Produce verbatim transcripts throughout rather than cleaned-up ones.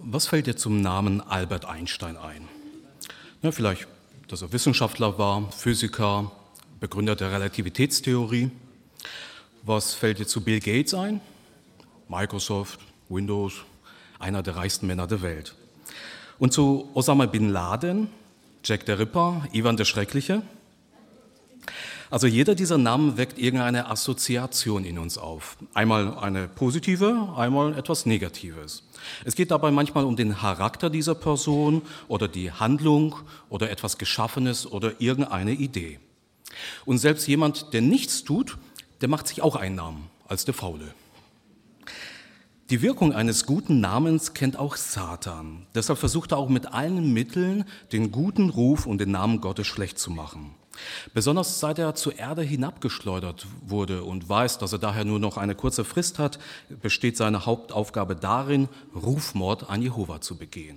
Was fällt dir zum Namen Albert Einstein ein? Ja, vielleicht, dass er Wissenschaftler war, Physiker, Begründer der Relativitätstheorie. Was fällt dir zu Bill Gates ein? Microsoft, Windows, einer der reichsten Männer der Welt. Und zu Osama bin Laden, Jack der Ripper, Ivan der Schreckliche? Also jeder dieser Namen weckt irgendeine Assoziation in uns auf. Einmal eine positive, einmal etwas Negatives. Es geht dabei manchmal um den Charakter dieser Person oder die Handlung oder etwas Geschaffenes oder irgendeine Idee. Und selbst jemand, der nichts tut, der macht sich auch einen Namen als der Faule. Die Wirkung eines guten Namens kennt auch Satan. Deshalb versucht er auch mit allen Mitteln, den guten Ruf und den Namen Gottes schlecht zu machen. Besonders seit er zur Erde hinabgeschleudert wurde und weiß, dass er daher nur noch eine kurze Frist hat, besteht seine Hauptaufgabe darin, Rufmord an Jehova zu begehen.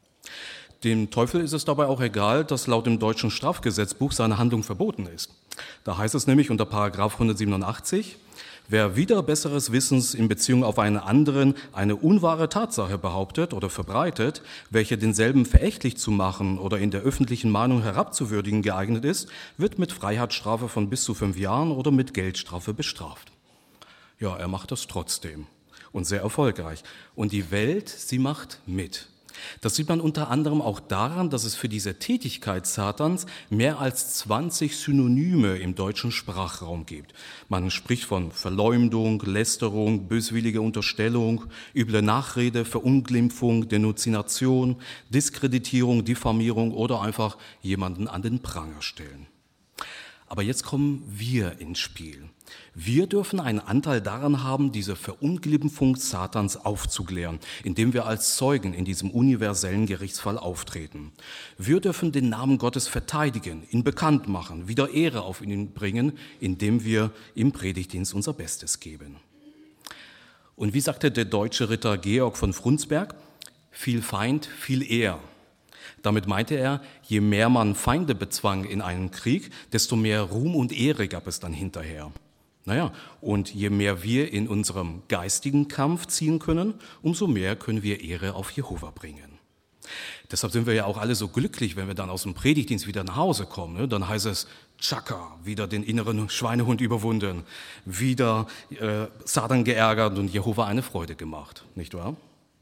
Dem Teufel ist es dabei auch egal, dass laut dem deutschen Strafgesetzbuch seine Handlung verboten ist. Da heißt es nämlich unter Paragraph hundertsiebenundachtzig, wer wider besseres Wissens in Beziehung auf einen anderen eine unwahre Tatsache behauptet oder verbreitet, welche denselben verächtlich zu machen oder in der öffentlichen Meinung herabzuwürdigen geeignet ist, wird mit Freiheitsstrafe von bis zu fünf Jahren oder mit Geldstrafe bestraft. Ja, er macht das trotzdem und sehr erfolgreich. Und die Welt, sie macht mit. Das sieht man unter anderem auch daran, dass es für diese Tätigkeit Satans mehr als zwanzig Synonyme im deutschen Sprachraum gibt. Man spricht von Verleumdung, Lästerung, böswillige Unterstellung, üble Nachrede, Verunglimpfung, Denunziation, Diskreditierung, Diffamierung oder einfach jemanden an den Pranger stellen. Aber jetzt kommen wir ins Spiel. Wir dürfen einen Anteil daran haben, diese Verunglimpfung Satans aufzuklären, indem wir als Zeugen in diesem universellen Gerichtsfall auftreten. Wir dürfen den Namen Gottes verteidigen, ihn bekannt machen, wieder Ehre auf ihn bringen, indem wir im Predigtdienst unser Bestes geben. Und wie sagte der deutsche Ritter Georg von Frundsberg, viel Feind, viel Ehr. Damit meinte er, je mehr man Feinde bezwang in einem Krieg, desto mehr Ruhm und Ehre gab es dann hinterher. Naja, und je mehr wir in unserem geistigen Kampf ziehen können, umso mehr können wir Ehre auf Jehova bringen. Deshalb sind wir ja auch alle so glücklich, wenn wir dann aus dem Predigtdienst wieder nach Hause kommen. Ne? Dann heißt es, Tschakka, wieder den inneren Schweinehund überwunden, wieder äh, Satan geärgert und Jehova eine Freude gemacht, nicht wahr?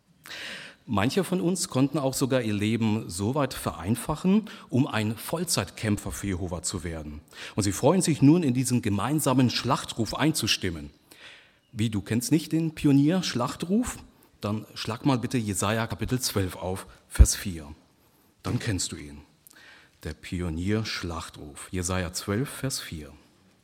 Manche von uns konnten auch sogar ihr Leben so weit vereinfachen, um ein Vollzeitkämpfer für Jehova zu werden. Und sie freuen sich nun, in diesen gemeinsamen Schlachtruf einzustimmen. Wie, du kennst nicht den Pionier-Schlachtruf? Dann schlag mal bitte Jesaja Kapitel zwölf auf, Vers vier. Dann kennst du ihn. Der Pionier-Schlachtruf, Jesaja zwölf, Vers vier.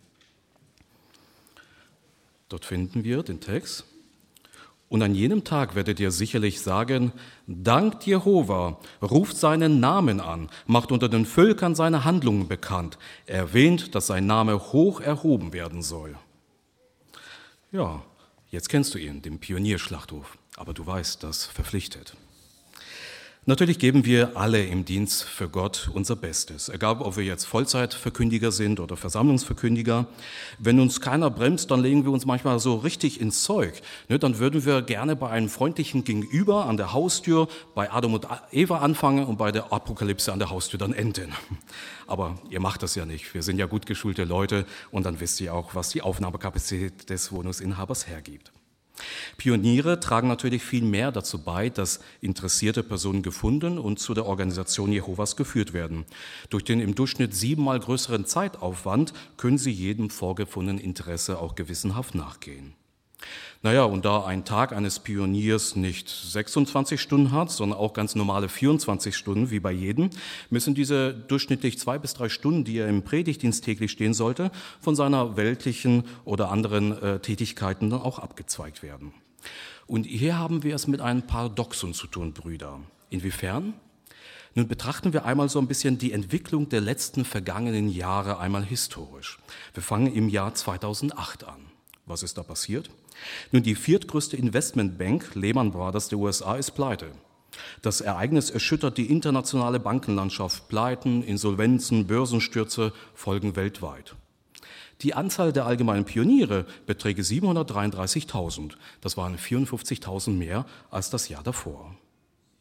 Dort finden wir den Text. Und an jenem Tag werdet ihr sicherlich sagen, dankt Jehova, ruft seinen Namen an, macht unter den Völkern seine Handlungen bekannt, erwähnt, dass sein Name hoch erhoben werden soll. Ja, jetzt kennst du ihn, den Pionierschlachtruf, aber du weißt, das verpflichtet. Natürlich geben wir alle im Dienst für Gott unser Bestes, egal ob wir jetzt Vollzeitverkündiger sind oder Versammlungsverkündiger. Wenn uns keiner bremst, dann legen wir uns manchmal so richtig ins Zeug. Dann würden wir gerne bei einem freundlichen Gegenüber an der Haustür bei Adam und Eva anfangen und bei der Apokalypse an der Haustür dann enden. Aber ihr macht das ja nicht. Wir sind ja gut geschulte Leute und dann wisst ihr auch, was die Aufnahmekapazität des Wohnungsinhabers hergibt. Pioniere tragen natürlich viel mehr dazu bei, dass interessierte Personen gefunden und zu der Organisation Jehovas geführt werden. Durch den im Durchschnitt siebenmal größeren Zeitaufwand können sie jedem vorgefundenen Interesse auch gewissenhaft nachgehen. Naja, und da ein Tag eines Pioniers nicht sechsundzwanzig Stunden hat, sondern auch ganz normale vierundzwanzig Stunden wie bei jedem, müssen diese durchschnittlich zwei bis drei Stunden, die er im Predigtdienst täglich stehen sollte, von seiner weltlichen oder anderen äh, Tätigkeiten dann auch abgezweigt werden. Und hier haben wir es mit einem Paradoxon zu tun, Brüder. Inwiefern? Nun betrachten wir einmal so ein bisschen die Entwicklung der letzten vergangenen Jahre einmal historisch. Wir fangen im Jahr zweitausendacht an. Was ist da passiert? Nun, die viertgrößte Investmentbank, Lehman Brothers der U S A, ist pleite. Das Ereignis erschüttert die internationale Bankenlandschaft. Pleiten, Insolvenzen, Börsenstürze folgen weltweit. Die Anzahl der allgemeinen Pioniere beträgt siebenhundertdreiunddreißigtausend. Das waren vierundfünfzigtausend mehr als das Jahr davor.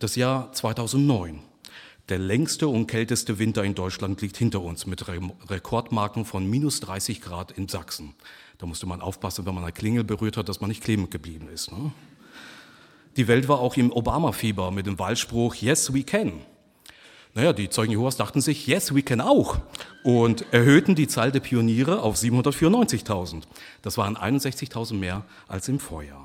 Das Jahr zweitausendneun. Der längste und kälteste Winter in Deutschland liegt hinter uns mit Rekordmarken von minus dreißig Grad in Sachsen. Da musste man aufpassen, wenn man eine Klingel berührt hat, dass man nicht kleben geblieben ist. Ne? Die Welt war auch im Obama-Fieber mit dem Wahlspruch Yes, we can. Naja, die Zeugen Jehovas dachten sich Yes, we can auch und erhöhten die Zahl der Pioniere auf siebenhundertvierundneunzigtausend. Das waren einundsechzigtausend mehr als im Vorjahr.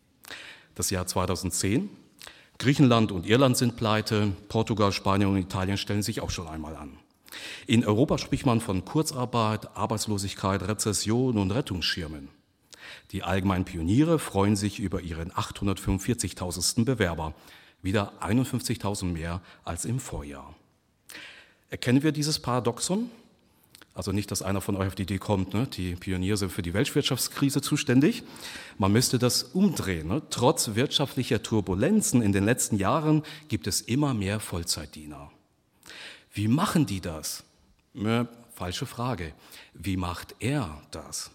Das Jahr zweitausendzehn. Griechenland und Irland sind pleite, Portugal, Spanien und Italien stellen sich auch schon einmal an. In Europa spricht man von Kurzarbeit, Arbeitslosigkeit, Rezession und Rettungsschirmen. Die allgemeinen Pioniere freuen sich über ihren achthundertfünfundvierzigtausendsten Bewerber, wieder einundfünfzigtausend mehr als im Vorjahr. Erkennen wir dieses Paradoxon? Also nicht, dass einer von euch auf die Idee kommt, ne? Die Pioniere sind für die Weltwirtschaftskrise zuständig. Man müsste das umdrehen. Ne? Trotz wirtschaftlicher Turbulenzen in den letzten Jahren gibt es immer mehr Vollzeitdiener. Wie machen die das? Ne, falsche Frage. Wie macht er das?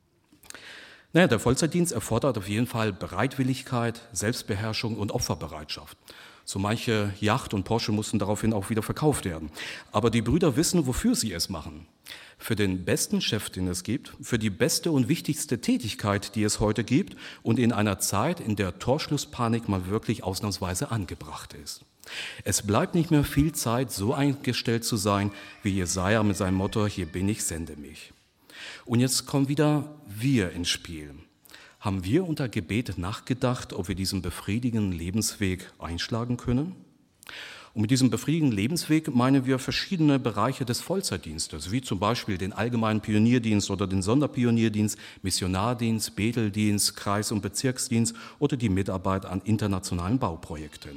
Naja, der Vollzeitdienst erfordert auf jeden Fall Bereitwilligkeit, Selbstbeherrschung und Opferbereitschaft. So manche Yacht und Porsche mussten daraufhin auch wieder verkauft werden. Aber die Brüder wissen, wofür sie es machen. Für den besten Chef, den es gibt, für die beste und wichtigste Tätigkeit, die es heute gibt und in einer Zeit, in der Torschlusspanik mal wirklich ausnahmsweise angebracht ist. Es bleibt nicht mehr viel Zeit, so eingestellt zu sein, wie Jesaja mit seinem Motto, hier bin ich, sende mich. Und jetzt kommen wieder wir ins Spiel. Haben wir unter Gebet nachgedacht, ob wir diesen befriedigenden Lebensweg einschlagen können? Und mit diesem befriedigenden Lebensweg meinen wir verschiedene Bereiche des Vollzeitdienstes, wie zum Beispiel den allgemeinen Pionierdienst oder den Sonderpionierdienst, Missionardienst, Beteldienst, Kreis- und Bezirksdienst oder die Mitarbeit an internationalen Bauprojekten.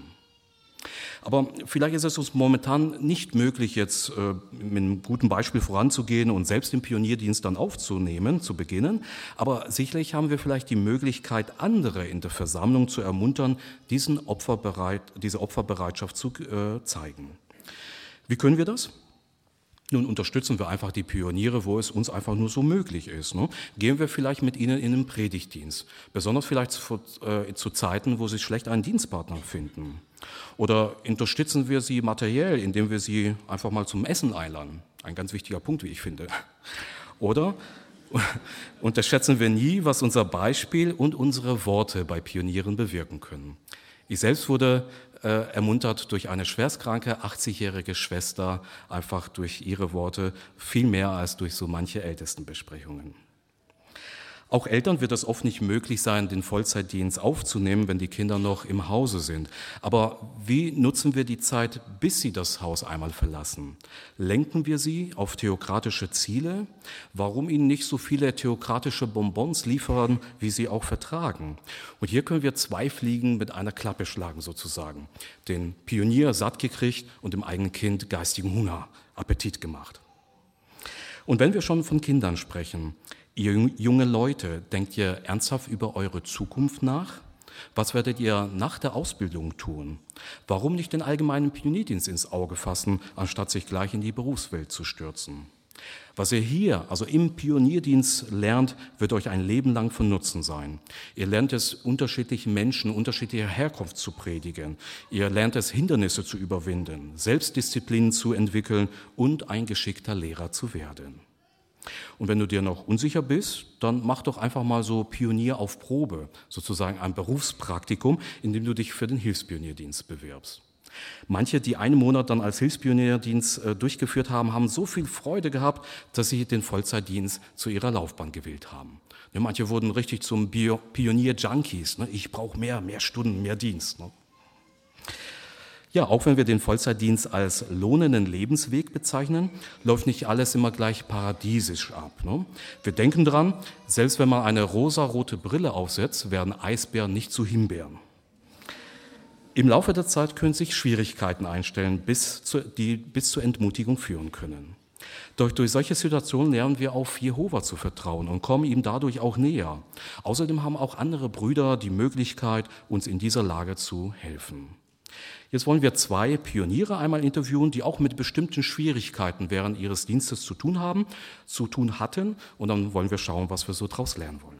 Aber vielleicht ist es uns momentan nicht möglich, jetzt äh, mit einem guten Beispiel voranzugehen und selbst den Pionierdienst dann aufzunehmen, zu beginnen. Aber sicherlich haben wir vielleicht die Möglichkeit, andere in der Versammlung zu ermuntern, diesen Opferbereit, diese Opferbereitschaft zu äh, zeigen. Wie können wir das? Nun unterstützen wir einfach die Pioniere, wo es uns einfach nur so möglich ist. Ne? Gehen wir vielleicht mit ihnen in den Predigtdienst, besonders vielleicht zu, äh, zu Zeiten, wo sie schlecht einen Dienstpartner finden. Oder unterstützen wir sie materiell, indem wir sie einfach mal zum Essen einladen. Ein ganz wichtiger Punkt, wie ich finde. Oder unterschätzen wir nie, was unser Beispiel und unsere Worte bei Pionieren bewirken können. Ich selbst wurde äh, ermuntert durch eine schwerstkranke achtzigjährige Schwester, einfach durch ihre Worte, viel mehr als durch so manche Ältestenbesprechungen. Auch Eltern wird es oft nicht möglich sein, den Vollzeitdienst aufzunehmen, wenn die Kinder noch im Hause sind. Aber wie nutzen wir die Zeit, bis sie das Haus einmal verlassen? Lenken wir sie auf theokratische Ziele? Warum ihnen nicht so viele theokratische Bonbons liefern, wie sie auch vertragen? Und hier können wir zwei Fliegen mit einer Klappe schlagen sozusagen. Den Pionier satt gekriegt und dem eigenen Kind geistigen Hunger, Appetit gemacht. Und wenn wir schon von Kindern sprechen, ihr junge Leute, denkt ihr ernsthaft über eure Zukunft nach? Was werdet ihr nach der Ausbildung tun? Warum nicht den allgemeinen Pionierdienst ins Auge fassen, anstatt sich gleich in die Berufswelt zu stürzen? Was ihr hier, also im Pionierdienst lernt, wird euch ein Leben lang von Nutzen sein. Ihr lernt es, unterschiedlichen Menschen unterschiedlicher Herkunft zu predigen. Ihr lernt es, Hindernisse zu überwinden, Selbstdisziplin zu entwickeln und ein geschickter Lehrer zu werden. Und wenn du dir noch unsicher bist, dann mach doch einfach mal so Pionier auf Probe, sozusagen ein Berufspraktikum, in dem du dich für den Hilfspionierdienst bewirbst. Manche, die einen Monat dann als Hilfspionierdienst äh, durchgeführt haben, haben so viel Freude gehabt, dass sie den Vollzeitdienst zu ihrer Laufbahn gewählt haben. Ja, manche wurden richtig zum Bio- Pionier-Junkies. Ne? Ich brauche mehr, mehr Stunden, mehr Dienst. Ne? Ja, auch wenn wir den Vollzeitdienst als lohnenden Lebensweg bezeichnen, läuft nicht alles immer gleich paradiesisch ab. Ne? Wir denken dran, selbst wenn man eine rosarote Brille aufsetzt, werden Eisbären nicht zu Himbeeren. Im Laufe der Zeit können sich Schwierigkeiten einstellen, bis zu, die bis zur Entmutigung führen können. Doch durch solche Situationen lernen wir auf Jehova zu vertrauen und kommen ihm dadurch auch näher. Außerdem haben auch andere Brüder die Möglichkeit, uns in dieser Lage zu helfen. Jetzt wollen wir zwei Pioniere einmal interviewen, die auch mit bestimmten Schwierigkeiten während ihres Dienstes zu tun haben, zu tun hatten. Und dann wollen wir schauen, was wir so daraus lernen wollen.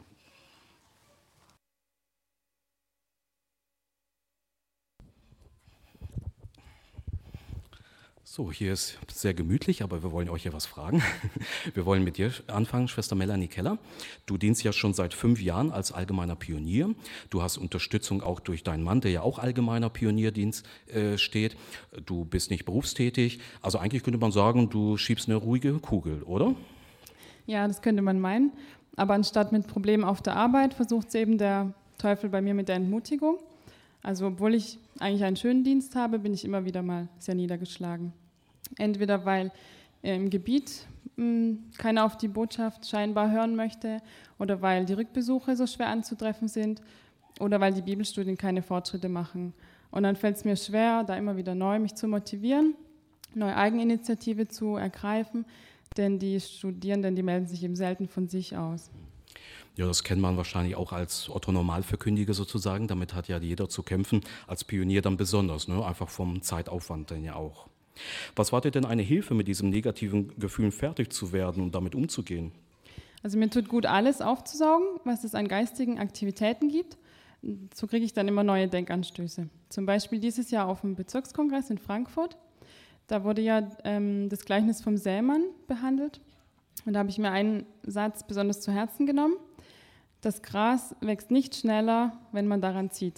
So, hier ist sehr gemütlich, aber wir wollen euch ja was fragen. Wir wollen mit dir anfangen, Schwester Melanie Keller. Du dienst ja schon seit fünf Jahren als allgemeiner Pionier. Du hast Unterstützung auch durch deinen Mann, der ja auch allgemeiner Pionierdienst äh, steht. Du bist nicht berufstätig. Also eigentlich könnte man sagen, du schiebst eine ruhige Kugel, oder? Ja, das könnte man meinen. Aber anstatt mit Problemen auf der Arbeit versucht es eben der Teufel bei mir mit der Entmutigung. Also obwohl ich eigentlich einen schönen Dienst habe, bin ich immer wieder mal sehr niedergeschlagen. Entweder weil im Gebiet mh, keiner auf die Botschaft scheinbar hören möchte oder weil die Rückbesuche so schwer anzutreffen sind oder weil die Bibelstudien keine Fortschritte machen. Und dann fällt es mir schwer, da immer wieder neu mich zu motivieren, neue Eigeninitiative zu ergreifen, denn die Studierenden, die melden sich eben selten von sich aus. Ja, das kennt man wahrscheinlich auch als Otto-Normalverkündiger sozusagen. Damit hat ja jeder zu kämpfen, als Pionier dann besonders, ne? Einfach vom Zeitaufwand dann ja auch. Was war dir denn eine Hilfe, mit diesem negativen Gefühl fertig zu werden und damit umzugehen? Also mir tut gut, alles aufzusaugen, was es an geistigen Aktivitäten gibt. So kriege ich dann immer neue Denkanstöße. Zum Beispiel dieses Jahr auf dem Bezirkskongress in Frankfurt. Da wurde ja ähm, das Gleichnis vom Sämann behandelt. Und da habe ich mir einen Satz besonders zu Herzen genommen. Das Gras wächst nicht schneller, wenn man daran zieht.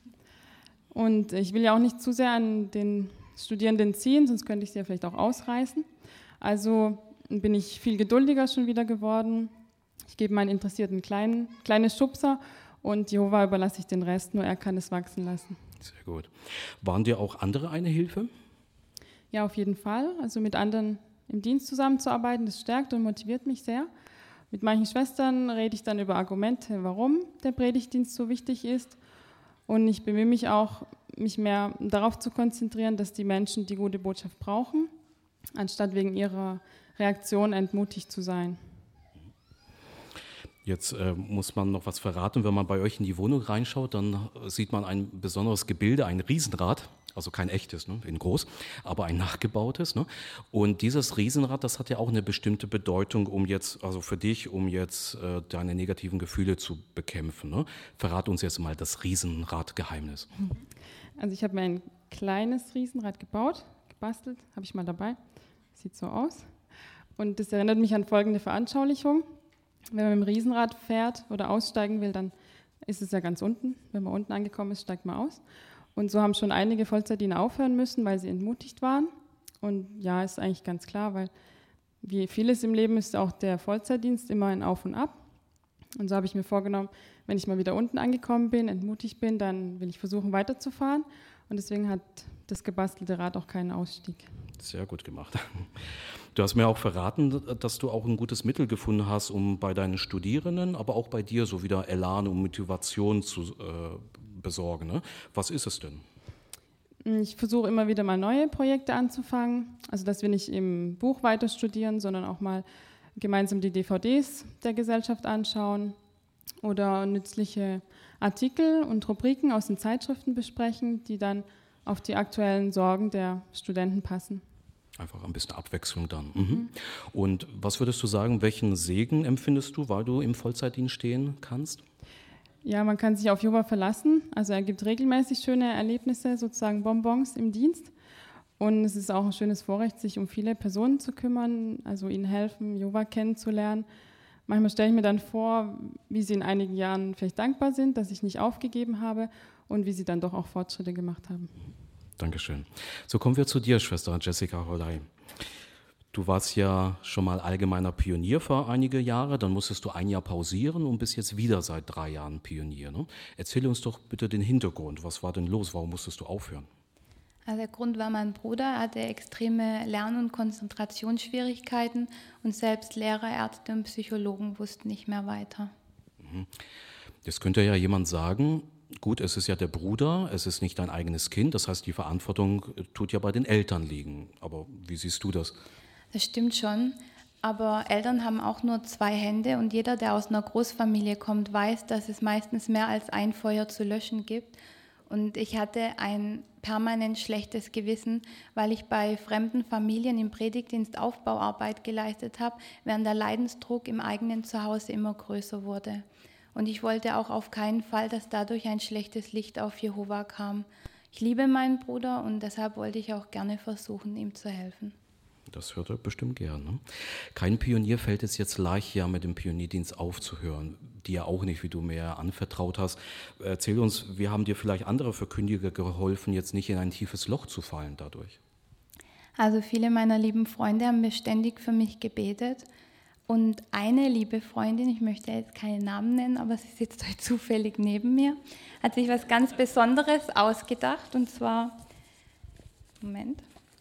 Und ich will ja auch nicht zu sehr an den Studierenden ziehen, sonst könnte ich sie ja vielleicht auch ausreißen. Also bin ich viel geduldiger schon wieder geworden. Ich gebe meinen Interessierten kleinen, kleine Schubser und Jehova überlasse ich den Rest, nur er kann es wachsen lassen. Sehr gut. Waren dir auch andere eine Hilfe? Ja, auf jeden Fall. Also mit anderen im Dienst zusammenzuarbeiten, das stärkt und motiviert mich sehr. Mit manchen Schwestern rede ich dann über Argumente, warum der Predigtdienst so wichtig ist. Und ich bemühe mich auch, mich mehr darauf zu konzentrieren, dass die Menschen die gute Botschaft brauchen, anstatt wegen ihrer Reaktion entmutigt zu sein. Jetzt äh, muss man noch was verraten. Wenn man bei euch in die Wohnung reinschaut, dann sieht man ein besonderes Gebilde, ein Riesenrad. Also kein echtes, ne, in groß, aber ein nachgebautes. Ne? Und dieses Riesenrad, das hat ja auch eine bestimmte Bedeutung, um jetzt, also für dich, um jetzt äh, deine negativen Gefühle zu bekämpfen. Ne? Verrat uns jetzt mal das Riesenrad-Geheimnis. Also ich habe mir ein kleines Riesenrad gebaut, gebastelt, habe ich mal dabei. Sieht so aus. Und das erinnert mich an folgende Veranschaulichung. Wenn man mit dem Riesenrad fährt oder aussteigen will, dann ist es ja ganz unten. Wenn man unten angekommen ist, steigt man aus. Und so haben schon einige Vollzeitdiener aufhören müssen, weil sie entmutigt waren. Und ja, ist eigentlich ganz klar, weil wie vieles im Leben ist auch der Vollzeitdienst immer ein Auf und Ab. Und so habe ich mir vorgenommen, wenn ich mal wieder unten angekommen bin, entmutigt bin, dann will ich versuchen weiterzufahren. Und deswegen hat das gebastelte Rad auch keinen Ausstieg. Sehr gut gemacht. Du hast mir auch verraten, dass du auch ein gutes Mittel gefunden hast, um bei deinen Studierenden, aber auch bei dir so wieder Elan und Motivation zu äh, besorgen. Ne? Was ist es denn? Ich versuche immer wieder mal neue Projekte anzufangen, also dass wir nicht im Buch weiter studieren, sondern auch mal gemeinsam die D V Ds der Gesellschaft anschauen oder nützliche Artikel und Rubriken aus den Zeitschriften besprechen, die dann auf die aktuellen Sorgen der Studenten passen. Einfach ein bisschen Abwechslung dann. Mhm. Und was würdest du sagen, welchen Segen empfindest du, weil du im Vollzeitdienst stehen kannst? Ja, man kann sich auf Jehova verlassen. Also er gibt regelmäßig schöne Erlebnisse, sozusagen Bonbons im Dienst. Und es ist auch ein schönes Vorrecht, sich um viele Personen zu kümmern, also ihnen helfen, Jehova kennenzulernen. Manchmal stelle ich mir dann vor, wie sie in einigen Jahren vielleicht dankbar sind, dass ich nicht aufgegeben habe und wie sie dann doch auch Fortschritte gemacht haben. Dankeschön. So kommen wir zu dir, Schwester Jessica Holley. Du warst ja schon mal allgemeiner Pionier für einige Jahre, dann musstest du ein Jahr pausieren und bist jetzt wieder seit drei Jahren Pionier. Ne? Erzähl uns doch bitte den Hintergrund. Was war denn los? Warum musstest du aufhören? Also der Grund war, mein Bruder hatte extreme Lern- und Konzentrationsschwierigkeiten und selbst Lehrer, Ärzte und Psychologen wussten nicht mehr weiter. Jetzt könnte ja jemand sagen, gut, es ist ja der Bruder, es ist nicht dein eigenes Kind, das heißt, die Verantwortung tut ja bei den Eltern liegen. Aber wie siehst du das? Das stimmt schon, aber Eltern haben auch nur zwei Hände und jeder, der aus einer Großfamilie kommt, weiß, dass es meistens mehr als ein Feuer zu löschen gibt. Und ich hatte ein permanent schlechtes Gewissen, weil ich bei fremden Familien im Predigtdienst Aufbauarbeit geleistet habe, während der Leidensdruck im eigenen Zuhause immer größer wurde. Und ich wollte auch auf keinen Fall, dass dadurch ein schlechtes Licht auf Jehova kam. Ich liebe meinen Bruder und deshalb wollte ich auch gerne versuchen, ihm zu helfen. Das hört er bestimmt gerne. Kein Pionier fällt es jetzt leicht, ja mit dem Pionierdienst aufzuhören. Dir auch nicht, wie du mir anvertraut hast. Erzähl uns, wie haben dir vielleicht andere Verkündiger geholfen, jetzt nicht in ein tiefes Loch zu fallen dadurch? Also viele meiner lieben Freunde haben beständig für mich gebetet. Und eine liebe Freundin, ich möchte jetzt keinen Namen nennen, aber sie sitzt heute zufällig neben mir, hat sich was ganz Besonderes ausgedacht. Und zwar, Moment,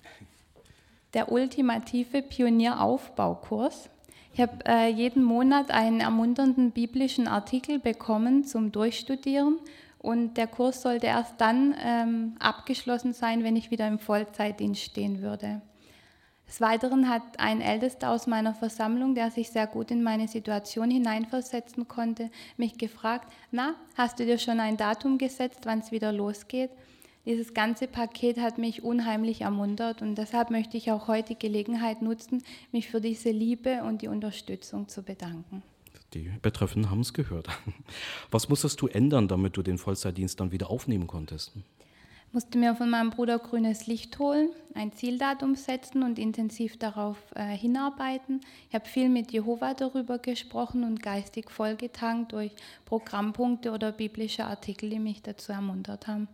der ultimative Pionieraufbaukurs. Ich habe äh, jeden Monat einen ermunternden biblischen Artikel bekommen zum Durchstudieren und der Kurs sollte erst dann ähm, abgeschlossen sein, wenn ich wieder im Vollzeitdienst stehen würde. Des Weiteren hat ein Ältester aus meiner Versammlung, der sich sehr gut in meine Situation hineinversetzen konnte, mich gefragt, na, hast du dir schon ein Datum gesetzt, wann es wieder losgeht? Dieses ganze Paket hat mich unheimlich ermuntert und deshalb möchte ich auch heute die Gelegenheit nutzen, mich für diese Liebe und die Unterstützung zu bedanken. Die Betreffenden haben es gehört. Was musstest du ändern, damit du den Vollzeitdienst dann wieder aufnehmen konntest? Ich musste mir von meinem Bruder grünes Licht holen, ein Zieldatum setzen und intensiv darauf äh, hinarbeiten. Ich habe viel mit Jehova darüber gesprochen und geistig vollgetankt durch Programmpunkte oder biblische Artikel, die mich dazu ermuntert haben.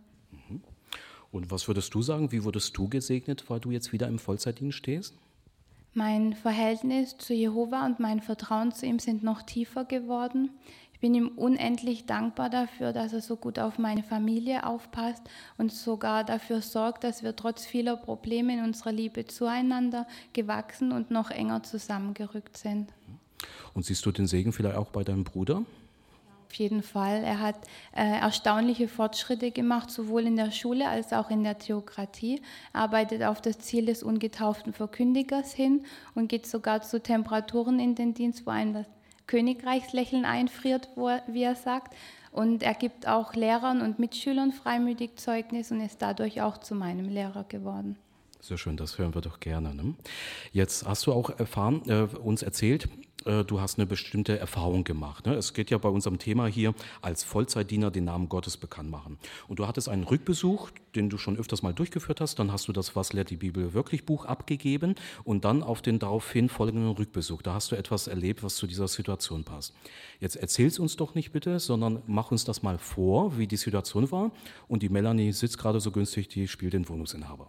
Und was würdest du sagen, wie wurdest du gesegnet, weil du jetzt wieder im Vollzeitdienst stehst? Mein Verhältnis zu Jehova und mein Vertrauen zu ihm sind noch tiefer geworden. Ich bin ihm unendlich dankbar dafür, dass er so gut auf meine Familie aufpasst und sogar dafür sorgt, dass wir trotz vieler Probleme in unserer Liebe zueinander gewachsen und noch enger zusammengerückt sind. Und siehst du den Segen vielleicht auch bei deinem Bruder? Auf jeden Fall. Er hat äh, erstaunliche Fortschritte gemacht, sowohl in der Schule als auch in der Theokratie. Er arbeitet auf das Ziel des ungetauften Verkündigers hin und geht sogar zu Temperaturen in den Dienst, wo einem das Königreichslächeln einfriert, wo er, wie er sagt. Und er gibt auch Lehrern und Mitschülern freimütig Zeugnis und ist dadurch auch zu meinem Lehrer geworden. Sehr schön, das hören wir doch gerne. Ne? Jetzt hast du auch erfahren, äh, uns erzählt, äh, du hast eine bestimmte Erfahrung gemacht. Ne? Es geht ja bei unserem Thema hier als Vollzeitdiener den Namen Gottes bekannt machen. Und du hattest einen Rückbesuch, den du schon öfters mal durchgeführt hast. Dann hast du das Was lehrt die Bibel wirklich Buch abgegeben und dann auf den daraufhin folgenden Rückbesuch. Da hast du etwas erlebt, was zu dieser Situation passt. Jetzt erzähl's uns doch nicht bitte, sondern mach uns das mal vor, wie die Situation war. Und die Melanie sitzt gerade so günstig, die spielt den Wohnungsinhaber.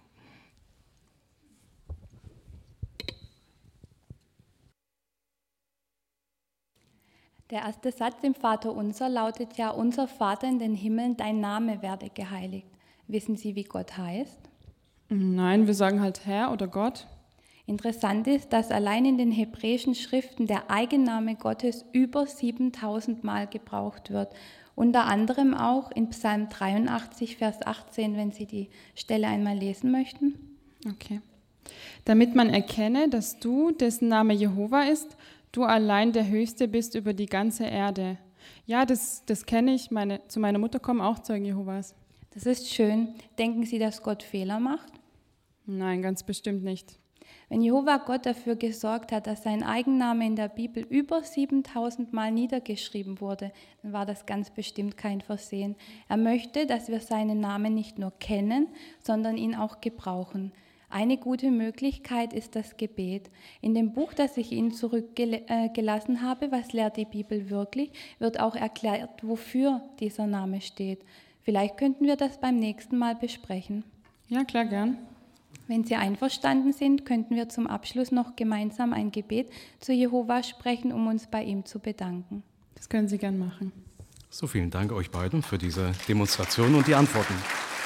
Der erste Satz im Vaterunser lautet ja, unser Vater in den Himmeln, dein Name werde geheiligt. Wissen Sie, wie Gott heißt? Nein, wir sagen halt Herr oder Gott. Interessant ist, dass allein in den hebräischen Schriften der Eigenname Gottes über siebentausend Mal gebraucht wird. Unter anderem auch in Psalm dreiundachtzig, Vers achtzehn, wenn Sie die Stelle einmal lesen möchten. Okay. Damit man erkenne, dass du, dessen Name Jehova ist, du allein der Höchste bist über die ganze Erde. Ja, das, das kenne ich. Meine, zu meiner Mutter kommen auch Zeugen Jehovas. Das ist schön. Denken Sie, dass Gott Fehler macht? Nein, ganz bestimmt nicht. Wenn Jehova Gott dafür gesorgt hat, dass sein Eigenname in der Bibel über siebentausend Mal niedergeschrieben wurde, dann war das ganz bestimmt kein Versehen. Er möchte, dass wir seinen Namen nicht nur kennen, sondern ihn auch gebrauchen. Eine gute Möglichkeit ist das Gebet. In dem Buch, das ich Ihnen zurückgelassen habe, Was lehrt die Bibel wirklich, wird auch erklärt, wofür dieser Name steht. Vielleicht könnten wir das beim nächsten Mal besprechen. Ja, klar, gern. Wenn Sie einverstanden sind, könnten wir zum Abschluss noch gemeinsam ein Gebet zu Jehova sprechen, um uns bei ihm zu bedanken. Das können Sie gern machen. So, vielen Dank euch beiden für diese Demonstration und die Antworten.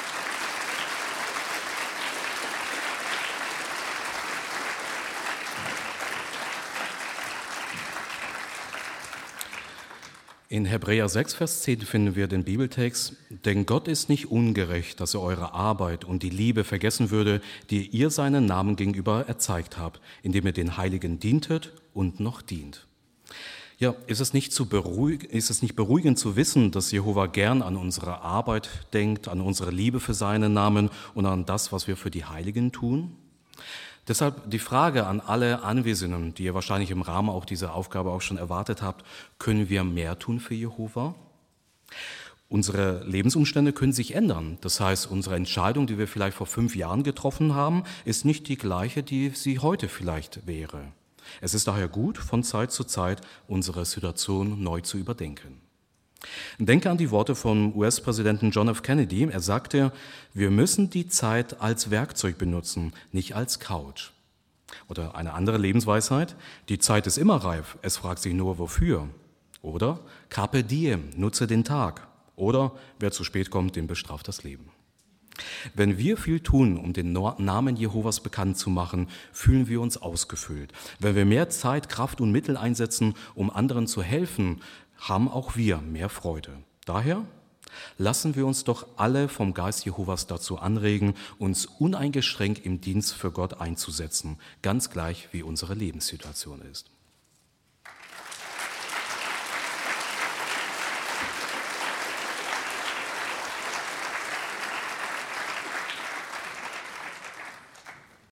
In Hebräer sechs, Vers zehn finden wir den Bibeltext: Denn Gott ist nicht ungerecht, dass er eure Arbeit und die Liebe vergessen würde, die ihr seinen Namen gegenüber erzeigt habt, indem ihr den Heiligen dientet und noch dient. Ja, ist es nicht zu beruhig, ist es nicht beruhigend zu wissen, dass Jehova gern an unsere Arbeit denkt, an unsere Liebe für seinen Namen und an das, was wir für die Heiligen tun? Deshalb die Frage an alle Anwesenden, die ihr wahrscheinlich im Rahmen auch dieser Aufgabe auch schon erwartet habt: Können wir mehr tun für Jehova? Unsere Lebensumstände können sich ändern. Das heißt, unsere Entscheidung, die wir vielleicht vor fünf Jahren getroffen haben, ist nicht die gleiche, die sie heute vielleicht wäre. Es ist daher gut, von Zeit zu Zeit unsere Situation neu zu überdenken. Denke an die Worte vom U S-Präsidenten John F. Kennedy. Er sagte, wir müssen die Zeit als Werkzeug benutzen, nicht als Couch. Oder eine andere Lebensweisheit, die Zeit ist immer reif, es fragt sich nur wofür. Oder Carpe diem, nutze den Tag. Oder wer zu spät kommt, dem bestraft das Leben. Wenn wir viel tun, um den Namen Jehovas bekannt zu machen, fühlen wir uns ausgefüllt. Wenn wir mehr Zeit, Kraft und Mittel einsetzen, um anderen zu helfen, haben auch wir mehr Freude. Daher lassen wir uns doch alle vom Geist Jehovas dazu anregen, uns uneingeschränkt im Dienst für Gott einzusetzen, ganz gleich wie unsere Lebenssituation ist.